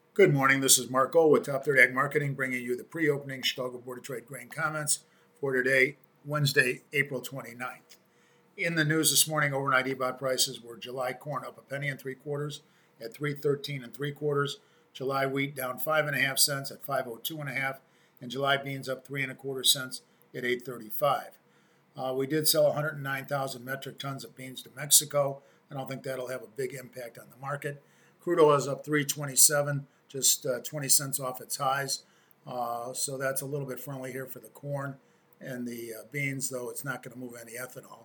Good morning. This is Mark Gold with Top 30 Ag Marketing, bringing you the pre-opening Chicago Board of Trade grain comments for today, Wednesday, April 29th. In the news this morning, overnight EBOT prices were July corn up a penny and three quarters at 313 and three quarters. July wheat down 5.5 cents at 502 and a half, and July beans up 3.25 cents at 835. We did sell 109,000 metric tons of beans to Mexico. I don't think that'll have a big impact on the market. Crude oil is up 327, just 20 cents off its highs. So that's a little bit friendly here for the corn and the beans, though it's not going to move any ethanol.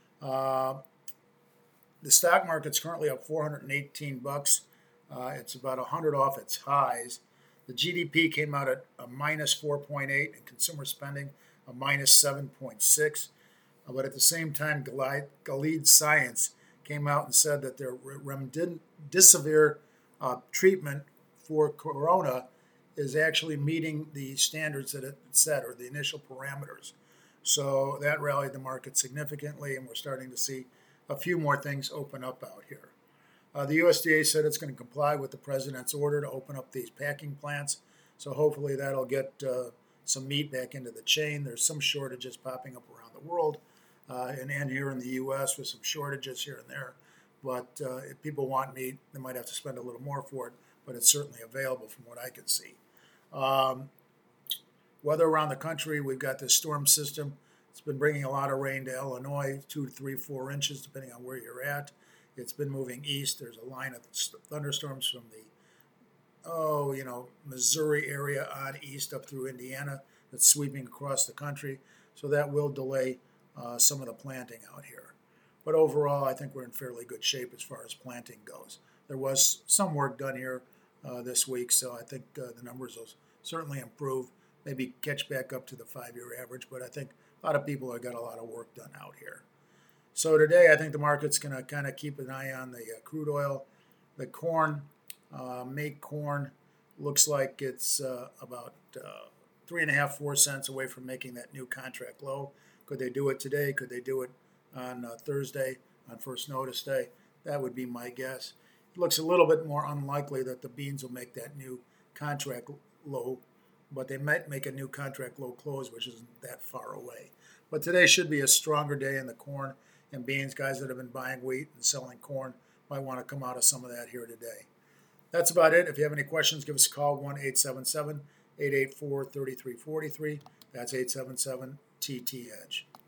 The stock market's currently up 418 bucks. It's about 100 off its highs. The GDP came out at a minus 4.8 and consumer spending a minus 7.6. But at the same time, Gilead Science came out and said that their remdesivir treatment for corona is actually meeting the standards that it set, or the initial parameters. So that rallied the market significantly, and we're starting to see a few more things open up out here. The USDA said it's going to comply with the president's order to open up these packing plants. So hopefully that'll get some meat back into the chain. There's some shortages popping up around the world, and here in the U.S. with some shortages here and there. But if people want meat, they might have to spend a little more for it, but it's certainly available from what I can see. Weather around the country, we've got this storm system. It's been bringing a lot of rain to Illinois, 2, 3, 4 inches, depending on where you're at. It's been moving east. There's a line of thunderstorms from the Missouri area on east up through Indiana that's sweeping across the country. So that will delay some of the planting out here. But overall, I think we're in fairly good shape as far as planting goes. There was some work done here this week, so I think the numbers will certainly improve, maybe catch back up to the 5-year average. But I think a lot of people have got a lot of work done out here. So today, I think the market's going to kind of keep an eye on the crude oil. The corn, make corn, looks like it's about 3.5, 4 cents away from making that new contract low. Could they do it today? Could they do it on Thursday, on first notice day? That would be my guess. It looks a little bit more unlikely that the beans will make that new contract low, but they might make a new contract low close, which isn't that far away. But today should be a stronger day in the corn and beans. Guys that have been buying wheat and selling corn might want to come out of some of that here today. That's about it. If you have any questions, give us a call, 1-877-884-3343. That's 877-TT-EDGE.